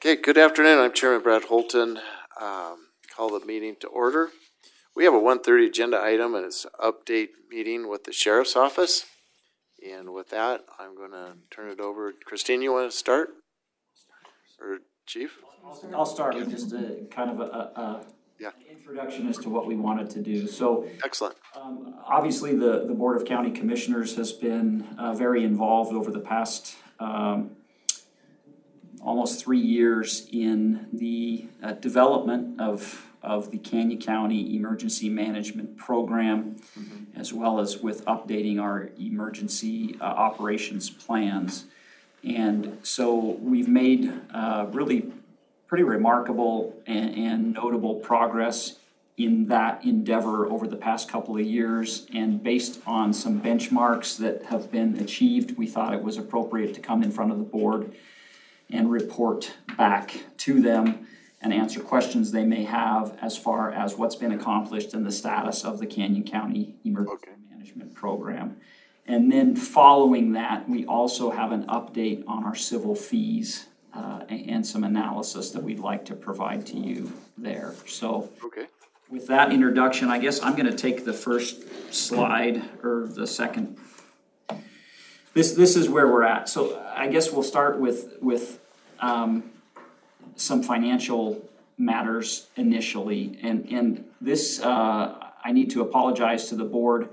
Okay, good afternoon. I'm Chairman Brad Holton. Call the meeting to order. We have a 1:30 agenda item, and it's an update meeting with the Sheriff's Office. And with that, I'm going to turn it over. Christine, you want to start? Or Chief? I'll start with just a kind of a introduction as to what we wanted to do. So, excellent. Obviously, the Board of County Commissioners has been very involved over the past almost 3 years in the development of the Canyon County Emergency Management Program, as well as with updating our emergency operations plans. And so we've made really pretty remarkable and notable progress in that endeavor over the past couple of years. And based on some benchmarks that have been achieved, we thought it was appropriate to come in front of the board and report back to them and answer questions they may have as far as what's been accomplished and the status of the Canyon County Emergency Management Program. And then following that, we also have an update on our civil fees and some analysis that we'd like to provide to you there. So with that introduction, I guess I'm going to take the first slide or the second. This is where we're at. So I guess we'll start with some financial matters initially. And this, I need to apologize to the board.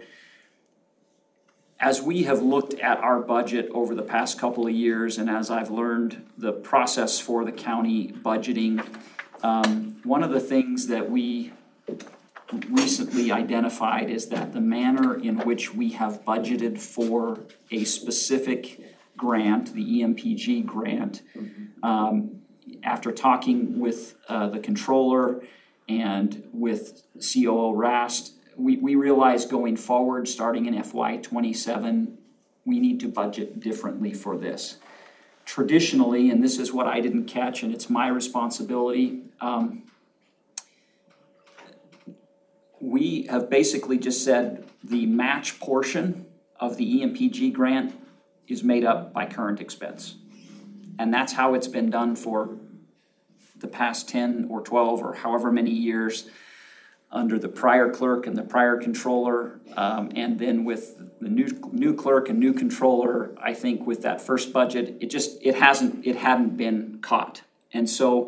As we have looked at our budget over the past couple of years, and as I've learned the process for the county budgeting, one of the things that we recently identified is that the manner in which we have budgeted for a specific grant, the EMPG grant, after talking with the controller and with COO Rast, we realized going forward, starting in FY27, we need to budget differently for this. Traditionally, and this is what I didn't catch, and it's my responsibility, we have basically just said the match portion of the EMPG grant is made up by current expense. And that's how it's been done for the past 10 or 12 or however many years under the prior clerk and the prior controller. And then with the new clerk and new controller, I think with that first budget, it hadn't been caught. And so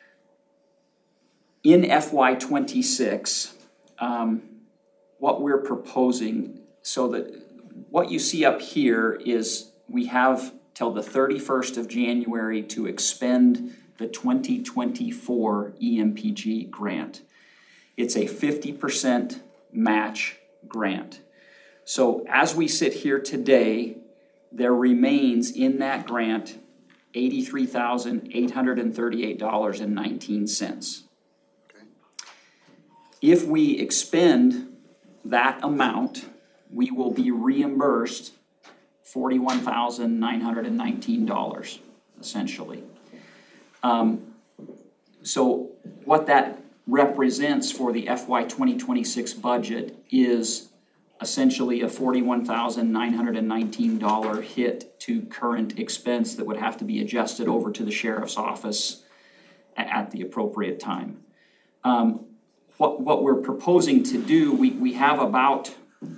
in FY26, what we're proposing, so that what you see up here is we have till the 31st of January to expend the 2024 EMPG grant. It's a 50% match grant. So as we sit here today, there remains in that grant $83,838.19. If we expend that amount, we will be reimbursed $41,919, essentially. So what that represents for the FY 2026 budget is essentially a $41,919 hit to current expense that would have to be adjusted over to the sheriff's office at the appropriate time. What we're proposing to do, we have about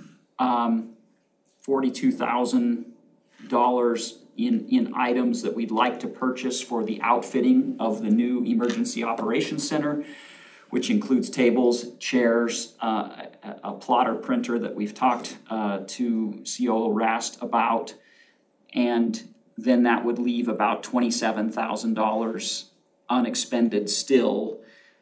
$42,000 in items that we'd like to purchase for the outfitting of the new Emergency Operations Center, which includes tables, chairs, a plotter printer that we've talked to COO Rast about, and then that would leave about $27,000 unexpended still.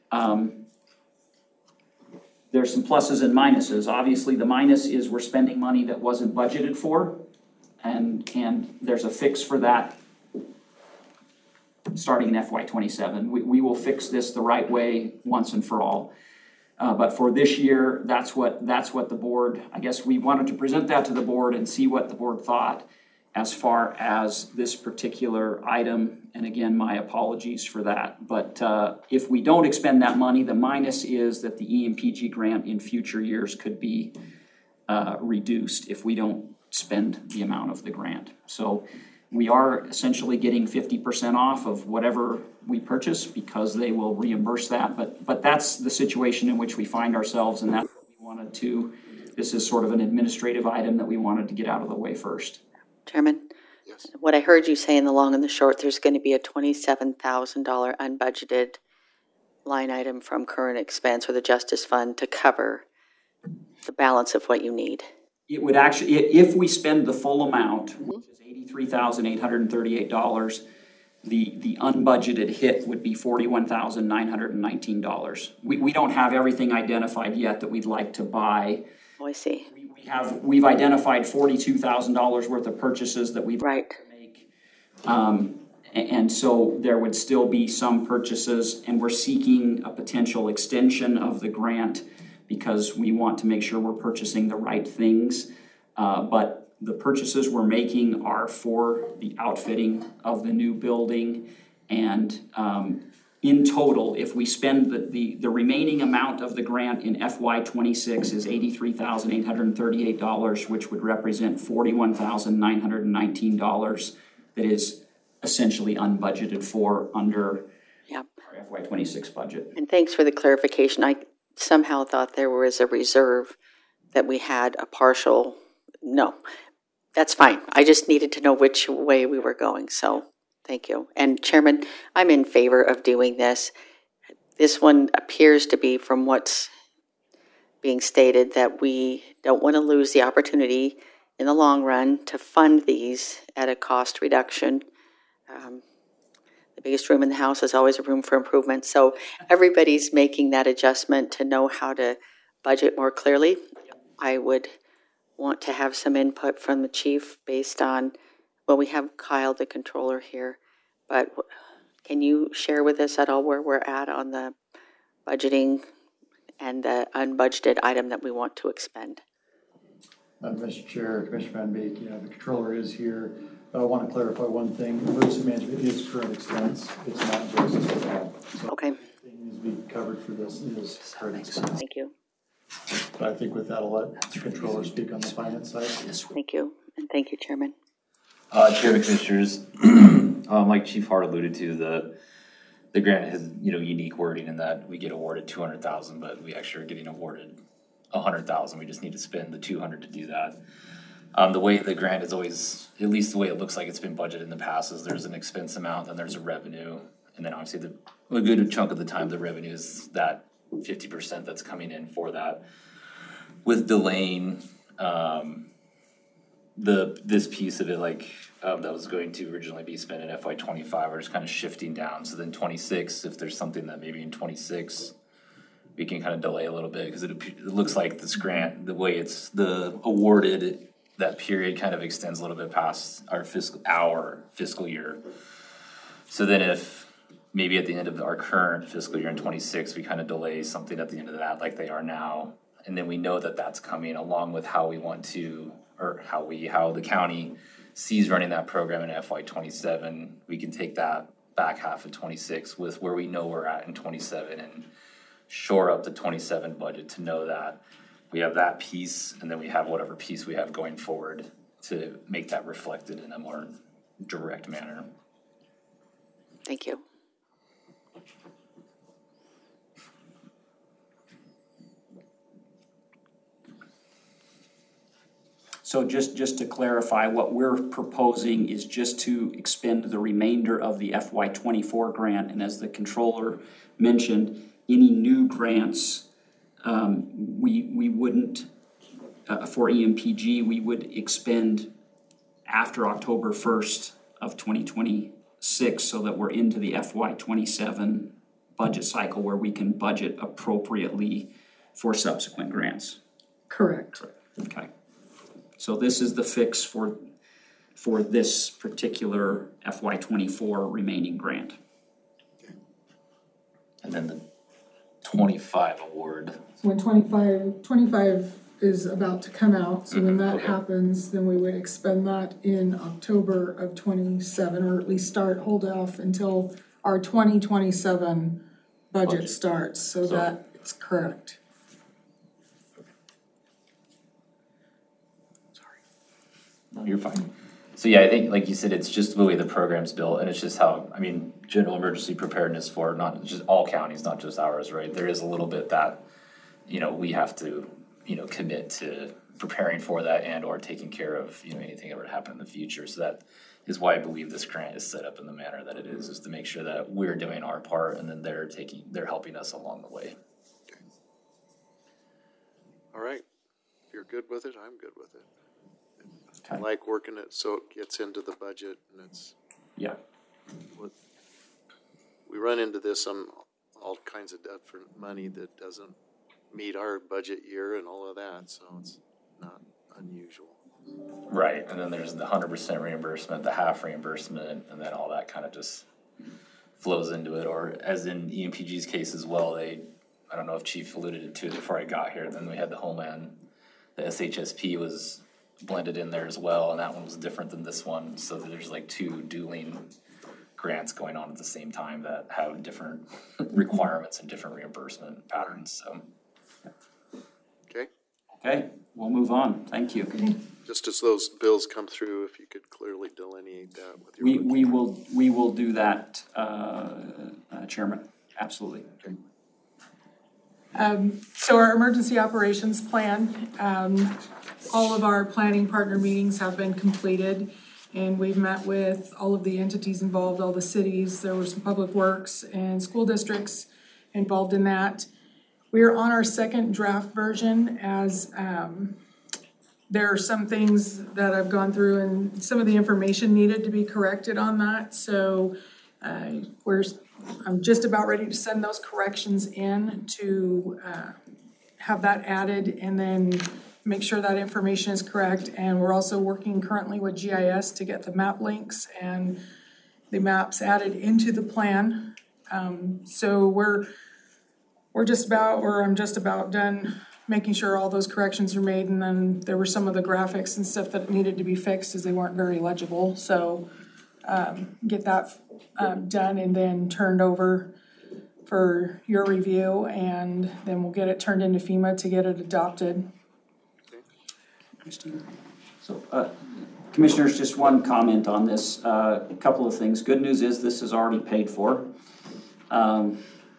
There's some pluses and minuses. Obviously, the minus is we're spending money that wasn't budgeted for, and there's a fix for that starting in FY27. We will fix this the right way once and for all. But for this year, that's what the board, I guess we wanted to present that to the board and see what the board thought as far as this particular item. And again, my apologies for that. But if we don't expend that money, the minus is that the EMPG grant in future years could be reduced if we don't spend the amount of the grant. So we are essentially getting 50% off of whatever we purchase because they will reimburse that. But that's the situation in which we find ourselves, and that's what we wanted to. This is sort of an administrative item that we wanted to get out of the way first. Chairman? Yes. What I heard you say in the long and the short, there's going to be a $27,000 unbudgeted line item from current expense or the Justice Fund to cover the balance of what you need. It would actually, if we spend the full amount, which is $83,838, the unbudgeted hit would be $41,919. We don't have everything identified yet that we'd like to buy. Oh, I see. We've identified $42,000 worth of purchases that we'd Right. like to make. And so there would still be some purchases, and we're seeking a potential extension of the grant because we want to make sure we're purchasing the right things. But the purchases we're making are for the outfitting of the new building. And in total, if we spend the remaining amount of the grant in FY26 is $83,838, which would represent $41,919 that is essentially unbudgeted for under Yep. our FY26 budget. And thanks for the clarification. I somehow thought there was a reserve that we had a partial. No, that's fine. I just needed to know which way we were going. So thank you. And Chairman, I'm in favor of doing this. This one appears to be, from what's being stated, that we don't want to lose the opportunity in the long run to fund these at a cost reduction. The biggest room in the house is always a room for improvement. So everybody's making that adjustment to know how to budget more clearly. I would want to have some input from the chief based on, well, we have Kyle, the controller, here, but can you share with us at all where we're at on the budgeting and the unbudgeted item that we want to expend? Mr. Chair, Commissioner Van Beek, the controller is here. I want to clarify one thing. Emergency management is current expense. It's not just for that. So Okay. everything needs to be covered for this is current expense. Thank you. But I think with that, I'll let the controller speak on the finance side. Thank you. And thank you, Chairman. Chairman, Commissioners, like Chief Hart alluded to, the grant has unique wording in that we get awarded $200,000, but we actually are getting awarded $100,000. We just need to spend the $200,000 to do that. The way the grant is always, at least the way it looks like it's been budgeted in the past, is there's an expense amount, then there's a revenue, and then obviously a good chunk of the time the revenue is that 50% that's coming in for that. With delaying this piece of it, that was going to originally be spent in FY25, we're just kind of shifting down. So then 26, if there's something that maybe in 26 we can kind of delay a little bit, because it looks like this grant, the way it's awarded, that period kind of extends a little bit past our fiscal year. So then if maybe at the end of our current fiscal year in 26, we kind of delay something at the end of that like they are now, and then we know that that's coming along with how we want to, or how the county sees running that program in FY27, we can take that back half of 26 with where we know we're at in 27 and shore up the 27 budget to know that we have that piece, and then we have whatever piece we have going forward to make that reflected in a more direct manner. Thank you. So just to clarify, what we're proposing is just to expend the remainder of the FY24 grant, and as the controller mentioned, any new grants we wouldn't, for EMPG, we would expend after October 1st of 2026, so that we're into the FY27 budget cycle where we can budget appropriately for subsequent grants. Correct. Okay. So this is the fix for this particular FY24 remaining grant. And then the 25 award. So when 25 is about to come out, so when that Okay. happens, then we would expend that in October of 27, or at least hold off until our 2027 budget starts, so that it's correct. No, you're fine. So yeah, I think, like you said, it's just the way the program's built, and it's just how, I mean, general emergency preparedness for not just all counties, not just ours, right? There is a little bit that, we have to, commit to preparing for that and or taking care of, anything ever to happen in the future. So that is why I believe this grant is set up in the manner that it is to make sure that we're doing our part and then they're helping us along the way. All right. If you're good with it, I'm good with it. I Okay. like working it so it gets into the budget and it's, Yeah. we run into this on all kinds of different money that doesn't meet our budget year and all of that, so it's not unusual. Right, and then there's the 100% reimbursement, the half reimbursement, and then all that kind of just flows into it. Or as in EMPG's case as well, I don't know if Chief alluded to it before I got here, then we had the Homeland, the SHSP was blended in there as well, and that one was different than this one. So there's like two dueling grants going on at the same time that have different requirements and different reimbursement patterns, so. Okay? Okay, we'll move on. Thank you. Just as those bills come through, if you could clearly delineate that with your. We will do that, Chairman. Absolutely. So our emergency operations plan, all of our planning partner meetings have been completed, and we've met with all of the entities involved, all the cities. There were some public works and school districts involved in that. We are on our second draft version, as there are some things that I've gone through and some of the information needed to be corrected on that. So I'm just about ready to send those corrections in to have that added and then make sure that information is correct. And we're also working currently with GIS to get the map links and the maps added into the plan. So I'm just about done making sure all those corrections are made. And then there were some of the graphics and stuff that needed to be fixed as they weren't very legible. So get that done and then turned over for your review, and then we'll get it turned into FEMA to get it adopted. Christine. So, Commissioners, just one comment on this. A couple of things. Good news is this is already paid for. We got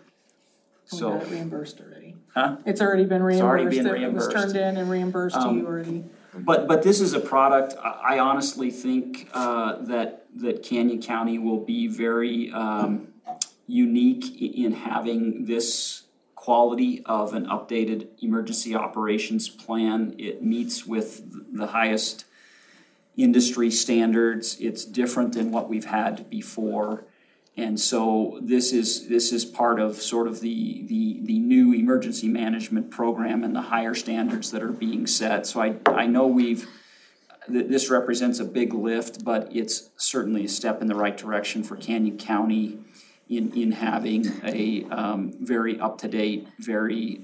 it reimbursed already. Huh? It's already been reimbursed. already been It was reimbursed. turned in and reimbursed to you already. But this is a product, I honestly think that Canyon County will be very unique in having this quality of an updated emergency operations plan. It meets with the highest industry standards. It's different than what we've had before. And so this is part of sort of the new emergency management program and the higher standards that are being set. So I know this represents a big lift, but it's certainly a step in the right direction for Canyon County in having a very up-to-date, very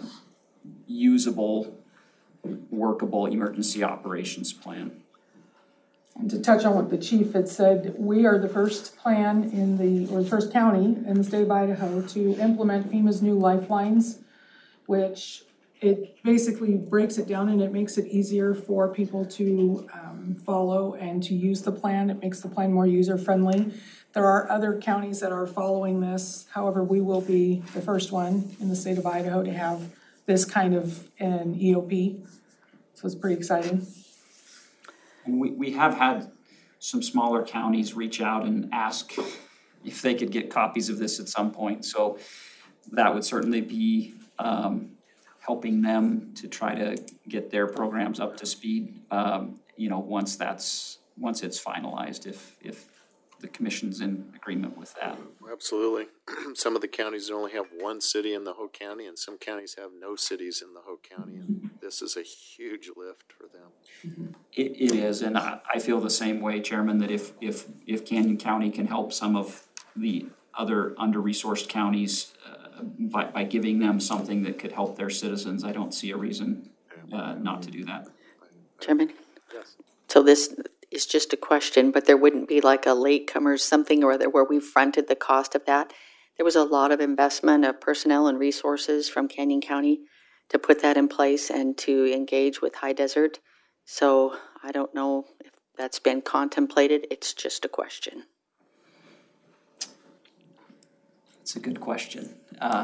usable, workable emergency operations plan. And to touch on what the chief had said, we are the first first county in the state of Idaho to implement FEMA's new lifelines, which it basically breaks it down and it makes it easier for people to follow and to use the plan. It makes the plan more user-friendly. There are other counties that are following this. However, we will be the first one in the state of Idaho to have this kind of an EOP. So it's pretty exciting. And we have had some smaller counties reach out and ask if they could get copies of this at some point. So that would certainly be helping them to try to get their programs up to speed, once it's finalized, if the commission's in agreement with that. Absolutely. Some of the counties only have one city in the whole county, and some counties have no cities in the whole county, and this is a huge lift for them. It is, and I feel the same way, Chairman, that if Canyon County can help some of the other under-resourced counties by giving them something that could help their citizens, I don't see a reason not to do that. Chairman? Yes. So this is just a question, but there wouldn't be like a latecomer something or other where we fronted the cost of that? There was a lot of investment of personnel and resources from Canyon County to put that in place and to engage with High Desert. So I don't know if that's been contemplated. It's just a question. It's a good question.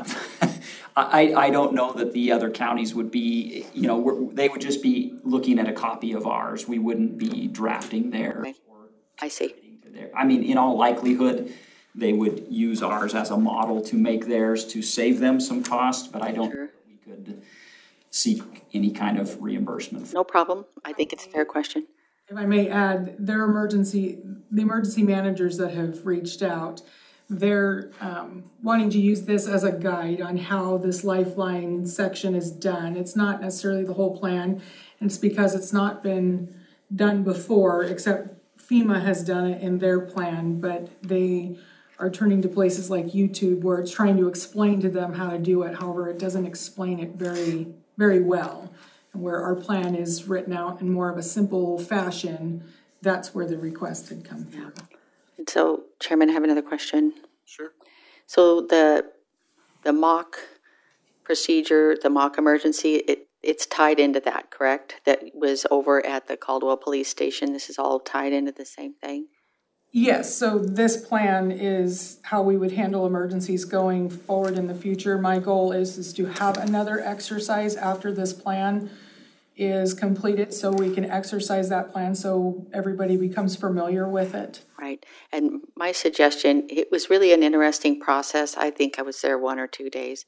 I don't know that the other counties would be, they would just be looking at a copy of ours. We wouldn't be drafting theirs. Okay. I see. I mean, in all likelihood, they would use ours as a model to make theirs to save them some cost, but I don't think we could seek any kind of reimbursement. No problem. I think it's a fair question. If I may add, the emergency managers that have reached out, they're wanting to use this as a guide on how this Lifeline section is done. It's not necessarily the whole plan, and it's because it's not been done before, except FEMA has done it in their plan, but they are turning to places like YouTube where it's trying to explain to them how to do it. However, it doesn't explain it very, very well. And where our plan is written out in more of a simple fashion, that's where the request had come through. And so, Chairman, I have another question. Sure. So the mock procedure, the mock emergency, it's tied into that, correct? That was over at the Caldwell Police Station. This is all tied into the same thing? Yes, so this plan is how we would handle emergencies going forward in the future. My goal is to have another exercise after this plan is completed so we can exercise that plan so everybody becomes familiar with it. Right. And my suggestion, it was really an interesting process. I think I was there 1 or 2 days.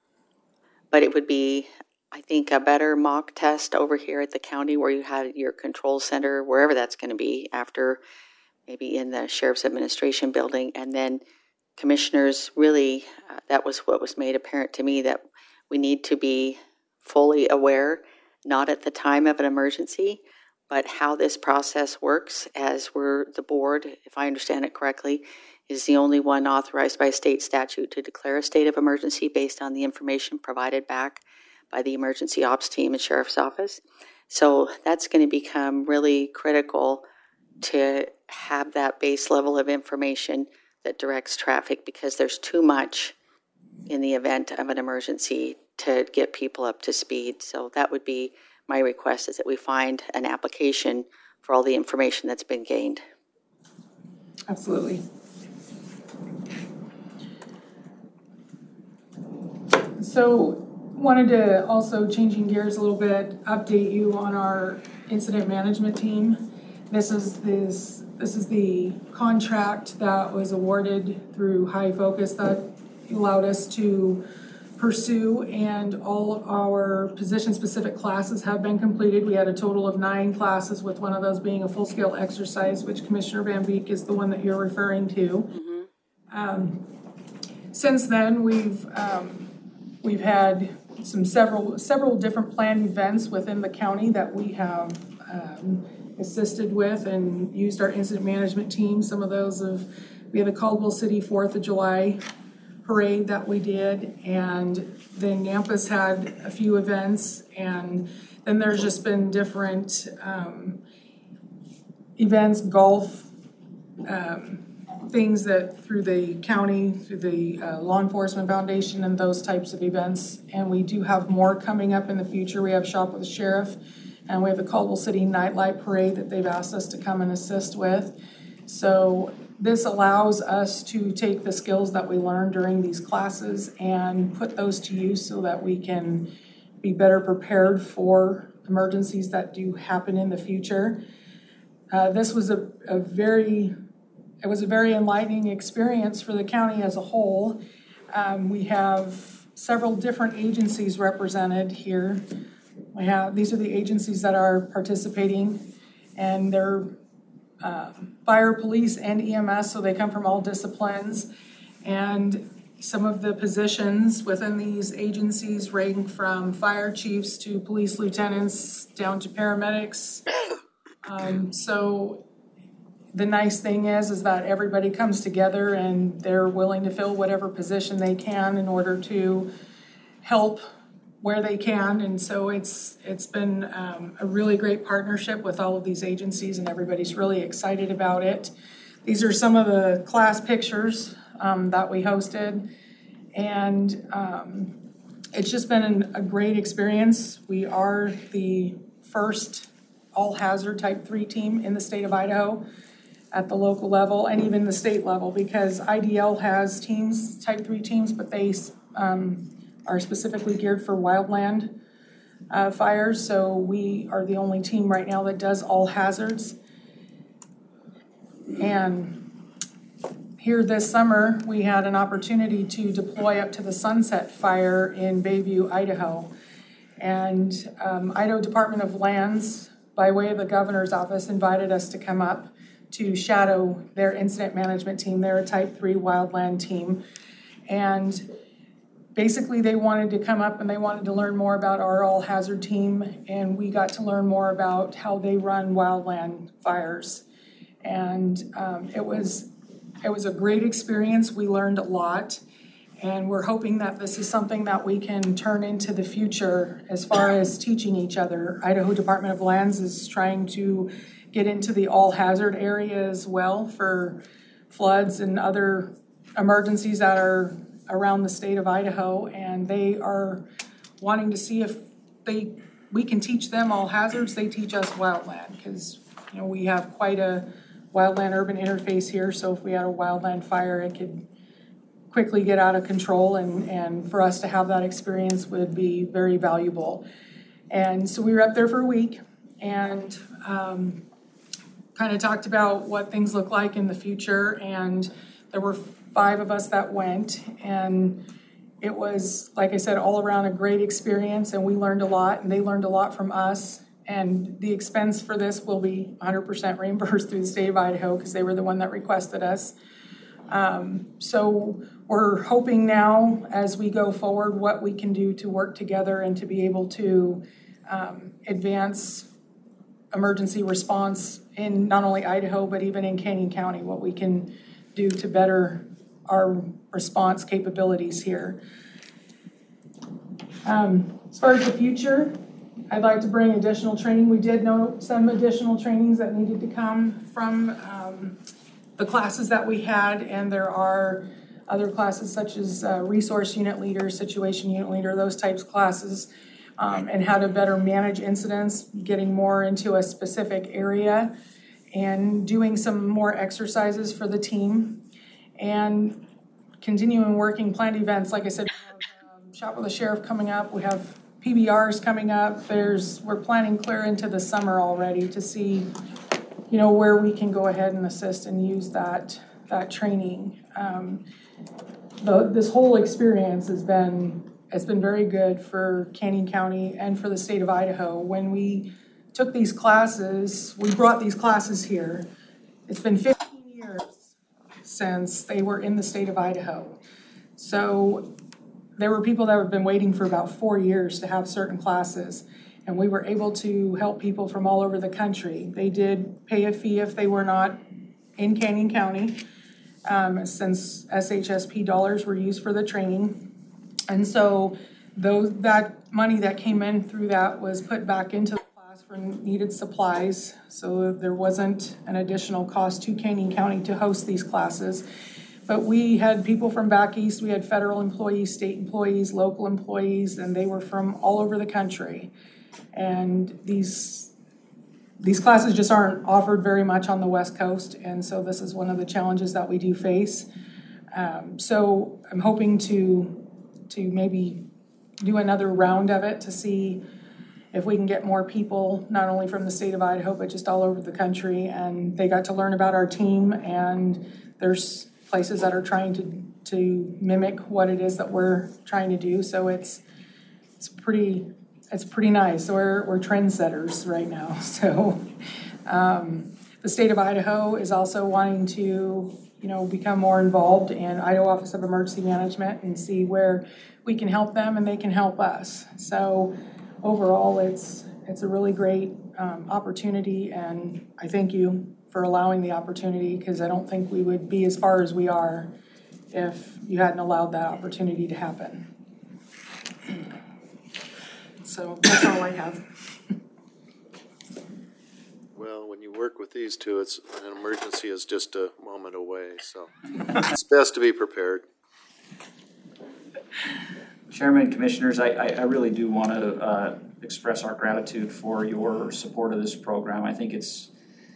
But it would be, I think, a better mock test over here at the county where you had your control center, wherever that's going to be, after maybe in the Sheriff's Administration building. And then commissioners really, that was what was made apparent to me, that we need to be fully aware, not at the time of an emergency, but how this process works, as we're the board, if I understand it correctly, is the only one authorized by state statute to declare a state of emergency based on the information provided back by the emergency ops team and sheriff's office. So that's going to become really critical to have that base level of information that directs traffic, because there's too much in the event of an emergency to get people up to speed. So that would be my request, is that we find an application for all the information that's been gained. Absolutely. So wanted to also, changing gears a little bit, update you on our incident management team. This is the contract that was awarded through High Focus that allowed us to pursue, and all of our position-specific classes have been completed. We had a total of 9 classes, with one of those being a full-scale exercise, which Commissioner Van Beek is the one that you're referring to. Mm-hmm. Since then, we've had several different planned events within the county that we have assisted with and used our incident management team. Some of those we had a Caldwell City 4th of July parade that we did, and then Nampas had a few events, and then there's just been different events, golf, things that through the county, through the Law Enforcement Foundation and those types of events. And we do have more coming up in the future. We have Shop with the Sheriff, and we have the Caldwell City Nightlight Parade that they've asked us to come and assist with. So this allows us to take the skills that we learned during these classes and put those to use so that we can be better prepared for emergencies that do happen in the future. This was a very enlightening experience for the county as a whole. We have several different agencies represented here. These are the agencies that are participating, and they're fire, police, and EMS, so they come from all disciplines. And some of the positions within these agencies rank from fire chiefs to police lieutenants down to paramedics. So the nice thing is that everybody comes together and they're willing to fill whatever position they can in order to help where they can. And so it's been a really great partnership with all of these agencies, and everybody's really excited about it. These are some of the class pictures that we hosted, and it's just been a great experience. We are the first all-hazard type 3 team in the state of Idaho at the local level and even the state level, because IDL has teams, type 3 teams, but they are specifically geared for wildland fires. So we are the only team right now that does all hazards. And here this summer, we had an opportunity to deploy up to the Sunset Fire in Bayview, Idaho. And Idaho Department of Lands, by way of the governor's office, invited us to come up to shadow their incident management team. They're a type 3 wildland team. And basically they wanted to come up and they wanted to learn more about our all hazard team. And we got to learn more about how they run wildland fires. And it was a great experience. We learned a lot. And we're hoping that this is something that we can turn into the future as far as teaching each other. Idaho Department of Lands is trying to get into the all hazard area as well for floods and other emergencies that are around the state of Idaho. And they are wanting to see if we can teach them all hazards. They teach us wildland, because we have quite a wildland urban interface here. So if we had a wildland fire, it could quickly get out of control, and for us to have that experience would be very valuable. And so we were up there for a week and kind of talked about what things look like in the future. And there were 5 of us that went, and it was, like I said, all around a great experience, and we learned a lot, and they learned a lot from us. And the expense for this will be 100% reimbursed through the state of Idaho, because they were the one that requested us. So we're hoping now, as we go forward, what we can do to work together and to be able to advance emergency response in not only Idaho, but even in Canyon County, what we can do to better our response capabilities here. As far as the future, I'd like to bring additional training. We did note some additional trainings that needed to come from the classes that we had, and there are other classes such as resource unit leader, situation unit leader, those types of classes, and how to better manage incidents, getting more into a specific area, and doing some more exercises for the team, and continuing working planned events. Like I said, we have Shop with the Sheriff coming up. We have PBRs coming up. We're planning clear into the summer already to see where we can go ahead and assist and use that training. This whole experience has been very good for Canyon County and for the state of Idaho. When we took these classes, we brought these classes here. It's been 15 years since they were in the state of Idaho. So there were people that have been waiting for about 4 years to have certain classes. And we were able to help people from all over the country. They did pay a fee if they were not in Canyon County, since SHSP dollars were used for the training. And so that money that came in through that was put back into the class for needed supplies. So there wasn't an additional cost to Canyon County to host these classes. But we had people from back east. We had federal employees, state employees, local employees, and they were from all over the country. And these classes just aren't offered very much on the West Coast, and so this is one of the challenges that we do face. So I'm hoping to maybe do another round of it to see if we can get more people, not only from the state of Idaho, but just all over the country. And they got to learn about our team, and there's places that are trying to mimic what it is that we're trying to do. So it's pretty nice. We're trendsetters right now. So the state of Idaho is also wanting to, become more involved in Idaho Office of Emergency Management and see where we can help them and they can help us. So overall, it's a really great opportunity, and I thank you for allowing the opportunity, because I don't think we would be as far as we are if you hadn't allowed that opportunity to happen. So that's all I have. Well, when you work with these two, it's an emergency is just a moment away, so it's best to be prepared. Chairman, Commissioners, I really do want to express our gratitude for your support of this program. I think it's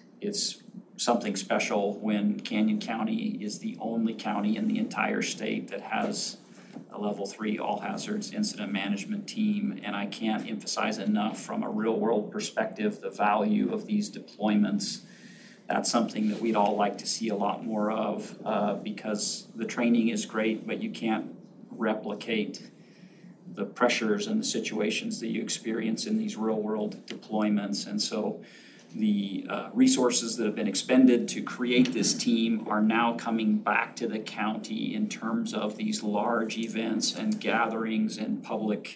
something special when Canyon County is the only county in the entire state that has a level 3 all hazards incident management team. And I can't emphasize enough from a real world perspective the value of these deployments. That's something that we'd all like to see a lot more of because the training is great, but you can't replicate the pressures and the situations that you experience in these real world deployments. And so the resources that have been expended to create this team are now coming back to the county in terms of these large events and gatherings and public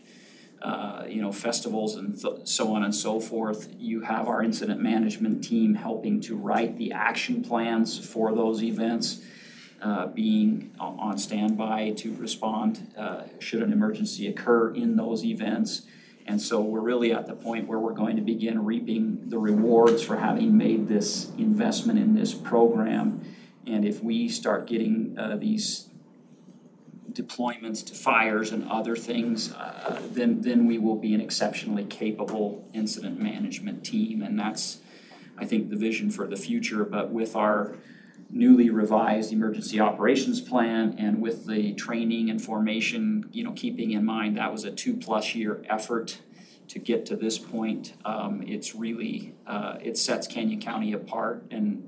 festivals and so on and so forth. You have our incident management team helping to write the action plans for those events, being on standby to respond should an emergency occur in those events. And so we're really at the point where we're going to begin reaping the rewards for having made this investment in this program. And if we start getting these deployments to fires and other things, then we will be an exceptionally capable incident management team. And that's, I think, the vision for the future. But with our newly revised emergency operations plan and with the training and formation, keeping in mind that was a 2+ year effort to get to this point, it's really, it sets Canyon County apart,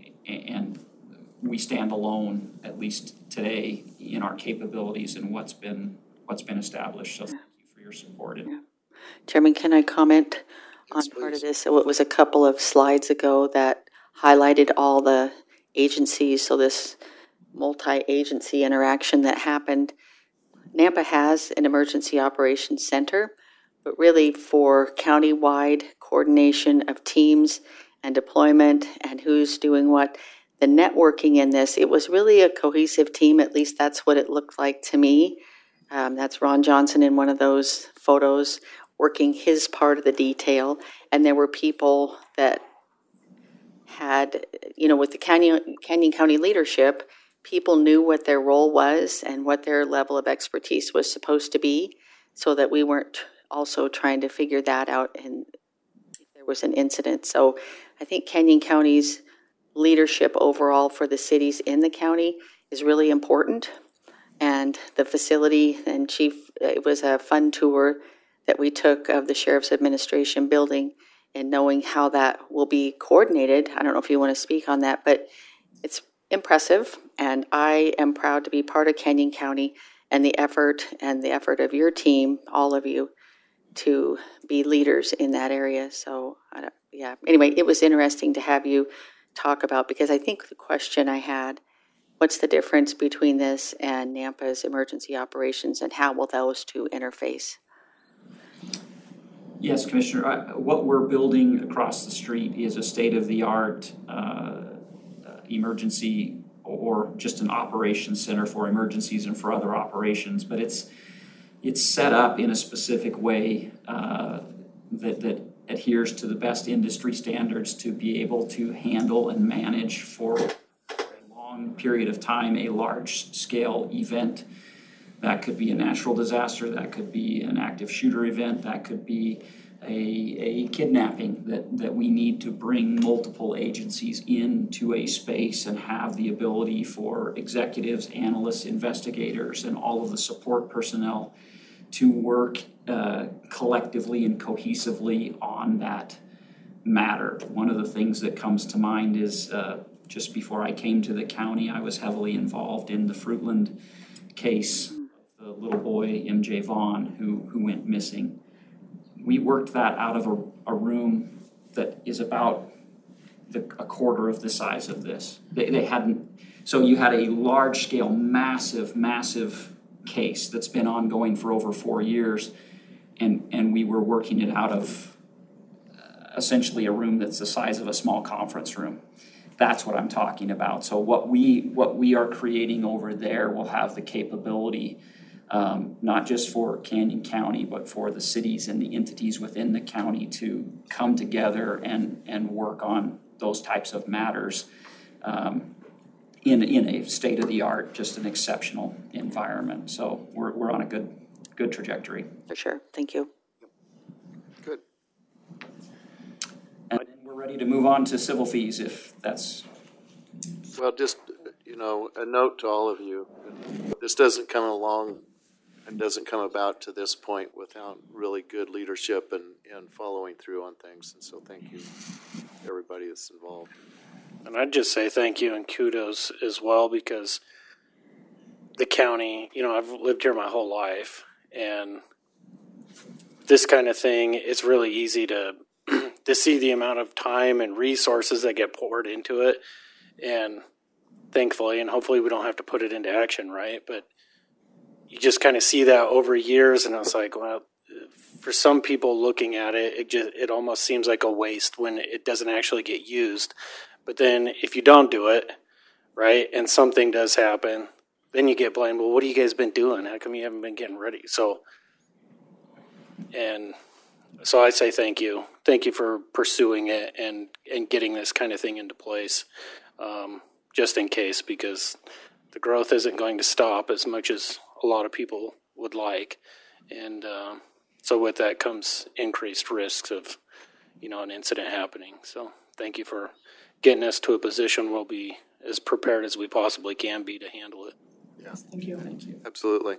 and we stand alone, at least today, in our capabilities and what's been established. So thank you for your support. Yeah. Chairman, can I comment on Yes, part of please. this? So it was a couple of slides ago that highlighted all the agencies, so this multi-agency interaction that happened. Nampa has an emergency operations center, but really for county-wide coordination of teams and deployment and who's doing what, the networking in this, it was really a cohesive team. At least that's what it looked like to me. That's Ron Johnson in one of those photos working his part of the detail. And there were people that had, with the Canyon County leadership, people knew what their role was and what their level of expertise was supposed to be, so that we weren't also trying to figure that out and if there was an incident. So I think Canyon County's leadership overall for the cities in the county is really important. And the facility and chief, it was a fun tour that we took of the Sheriff's Administration building, and knowing how that will be coordinated. I don't know if you want to speak on that, but it's impressive, and I am proud to be part of Canyon County and the effort of your team, all of you, to be leaders in that area. So, anyway, it was interesting to have you talk about, because I think the question I had, what's the difference between this and Nampa's emergency operations, and how will those two interface? Yes, Commissioner. What we're building across the street is a state-of-the-art emergency, or just an operations center for emergencies and for other operations. But it's set up in a specific way that adheres to the best industry standards to be able to handle and manage for a long period of time a large-scale event. That could be a natural disaster, that could be an active shooter event, that could be a kidnapping that we need to bring multiple agencies into a space and have the ability for executives, analysts, investigators, and all of the support personnel to work collectively and cohesively on that matter. One of the things that comes to mind is just before I came to the county, I was heavily involved in the Fruitland case, the little boy, MJ Vaughn, who went missing. We worked that out of a room that is about a quarter of the size of this. They hadn't, so you had a large scale, massive case that's been ongoing for over 4 years, and we were working it out of essentially a room that's the size of a small conference room. That's what I'm talking about. So what we are creating over there will have the capability, not just for Canyon County, but for the cities and the entities within the county to come together and work on those types of matters in a state-of-the-art, just an exceptional environment. So we're on a good good trajectory. For sure. Thank you. Good. And we're ready to move on to civil fees if that's. Well, just, a note to all of you. This doesn't come along and doesn't come about to this point without really good leadership and following through on things. And so thank you, everybody that's involved. And I'd just say thank you and kudos as well, because the county, I've lived here my whole life, and this kind of thing, it's really easy to see the amount of time and resources that get poured into it. And thankfully, and hopefully we don't have to put it into action, right? But you just kind of see that over years, and it's like, well, for some people looking at it, it almost seems like a waste when it doesn't actually get used. But then if you don't do it, right, and something does happen, then you get blamed. Well, what have you guys been doing? How come you haven't been getting ready? So I say thank you. Thank you for pursuing it and getting this kind of thing into place, just in case, because the growth isn't going to stop as much as a lot of people would like. And so with that comes increased risks of, an incident happening. So thank you for getting us to a position where we'll be as prepared as we possibly can be to handle it. Yeah, Thank you. Thank you. absolutely.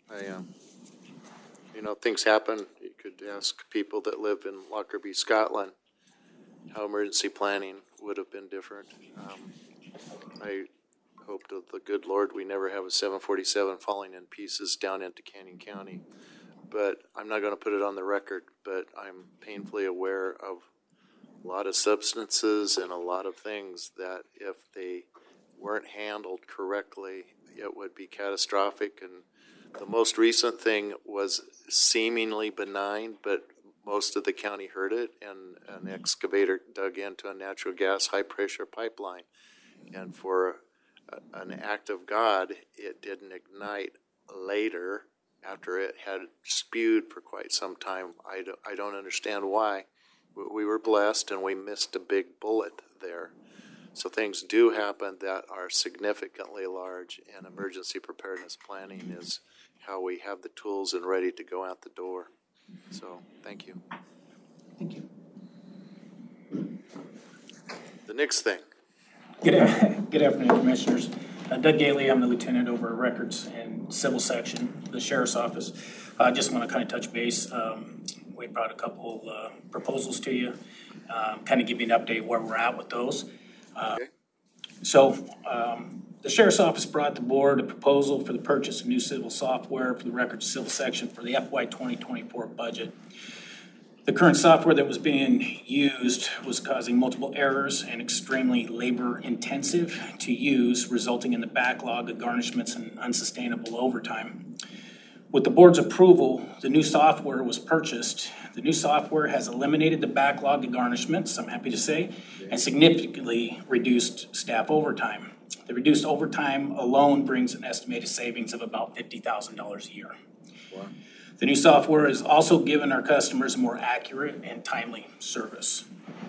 Things happen. You could ask people that live in Lockerbie, Scotland, how emergency planning would have been different. I hope to the good Lord we never have a 747 falling in pieces down into Canyon County. But I'm not going to put it on the record, but I'm painfully aware of a lot of substances and a lot of things that if they weren't handled correctly, it would be catastrophic. And the most recent thing was seemingly benign, but most of the county heard it, and an excavator dug into a natural gas high-pressure pipeline. And for an act of God, it didn't ignite later after it had spewed for quite some time. I don't understand why. We were blessed, and we missed a big bullet there. So things do happen that are significantly large, and emergency preparedness planning is how we have the tools and ready to go out the door. So thank you. Thank you. The next thing. Good afternoon, Commissioners. Doug Gailey, I'm the lieutenant over records and civil section, the Sheriff's Office. I just want to kind of touch base. We brought a couple proposals to you, kind of give you an update where we're at with those. Okay. So the Sheriff's Office brought the board a proposal for the purchase of new civil software for the records civil section for the FY 2024 budget. The current software that was being used was causing multiple errors and extremely labor intensive to use, resulting in the backlog of garnishments and unsustainable overtime. With the board's approval, the new software was purchased. The new software has eliminated the backlog of garnishments, I'm happy to say, and significantly reduced staff overtime. The reduced overtime alone brings an estimated savings of about $50,000 a year. Wow. The new software has also given our customers more accurate and timely service.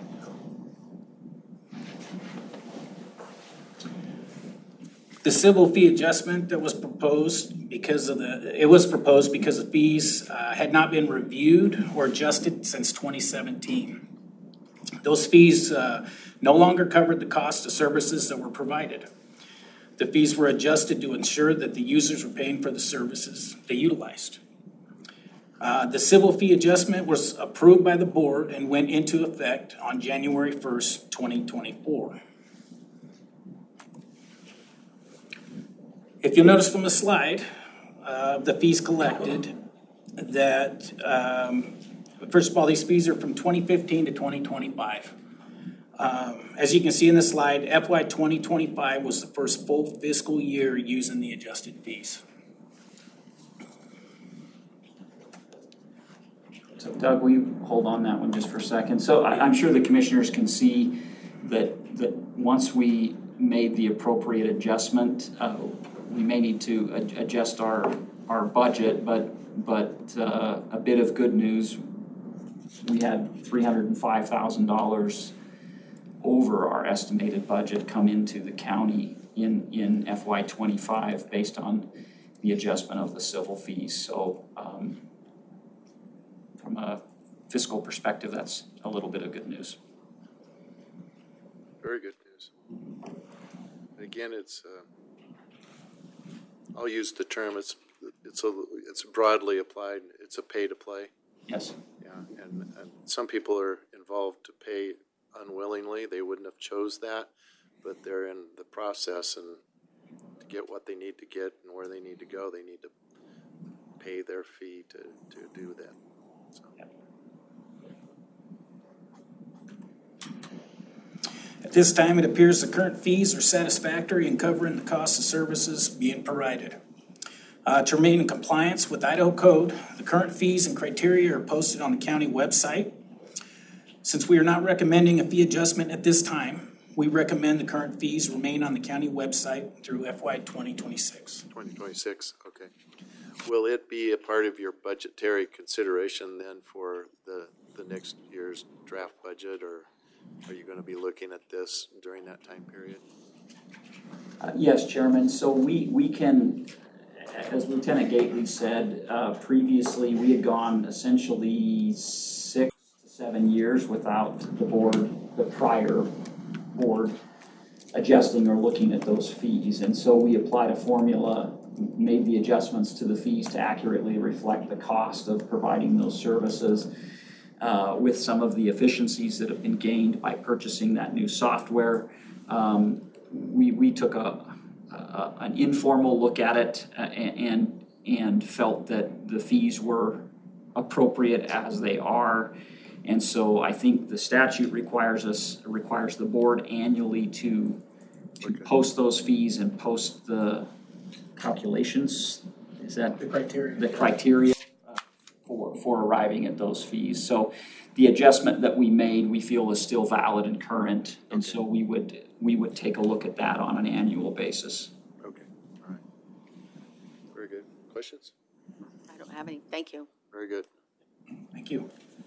The civil fee adjustment that was proposed because the fees had not been reviewed or adjusted since 2017. Those fees no longer covered the cost of services that were provided. The fees were adjusted to ensure that the users were paying for the services they utilized. The civil fee adjustment was approved by the board and went into effect on January 1st, 2024. If you'll notice from the slide, the fees collected, that first of all, these fees are from 2015 to 2025. As you can see in the slide, FY 2025 was the first full fiscal year using the adjusted fees. So Doug, will you hold on that one just for a second? So I'm sure the commissioners can see that once we made the appropriate adjustment, we may need to adjust our budget, but a bit of good news, we had $305,000 over our estimated budget come into the county in FY 25 based on the adjustment of the civil fees. So from a fiscal perspective, that's a little bit of good news. Very good news. Again, it's, I'll use the term, it's broadly applied, it's a pay to play. Yes. Yeah, and some people are involved to pay unwillingly, they wouldn't have chose that, but they're in the process, and to get what they need to get and where they need to go, they need to pay their fee to do that. So. At this time, it appears the current fees are satisfactory in covering the cost of services being provided. To remain in compliance with Idaho Code, the current fees and criteria are posted on the county website. Since we are not recommending a fee adjustment at this time, we recommend the current fees remain on the county website through FY 2026. 2026, okay. Will it be a part of your budgetary consideration then for the next year's draft budget, or are you going to be looking at this during that time period? Yes, Chairman. So we can, as Lieutenant Gately said previously, we had gone essentially 6 to 7 years without the prior board adjusting or looking at those fees. And so we applied a formula, made the adjustments to the fees to accurately reflect the cost of providing those services. With some of the efficiencies that have been gained by purchasing that new software, we took an informal look at it and felt that the fees were appropriate as they are. And so I think the statute requires the board annually to post those fees and post the calculations. Is that The criteria. The criteria for arriving at those fees. So the adjustment that we made, we feel is still valid and current, and so we would take a look at that on an annual basis. Okay, all right. Very good. Questions? I don't have any. Thank you. Very good. Thank you.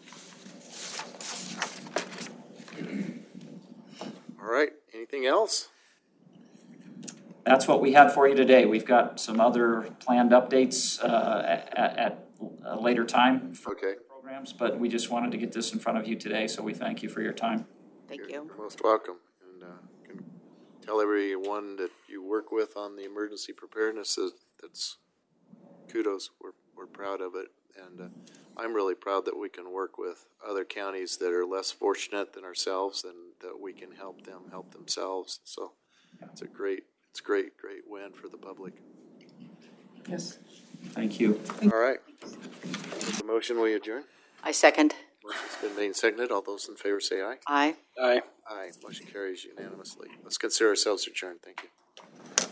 All right, anything else? That's what we had for you today. We've got some other planned updates at a later time for programs, but we just wanted to get this in front of you today, so we thank you for your time. Thank you. You're most welcome. And can tell everyone that you work with on the emergency preparedness that's kudos. We're proud of it. And I'm really proud that we can work with other counties that are less fortunate than ourselves, and that we can help them help themselves. So it's a great win for the public. Yes. Thank you. All right. With the motion, we adjourn. I second. Motion's been made and seconded. All those in favor say aye. Aye. Aye. Aye. Motion carries unanimously. Let's consider ourselves adjourned. Thank you.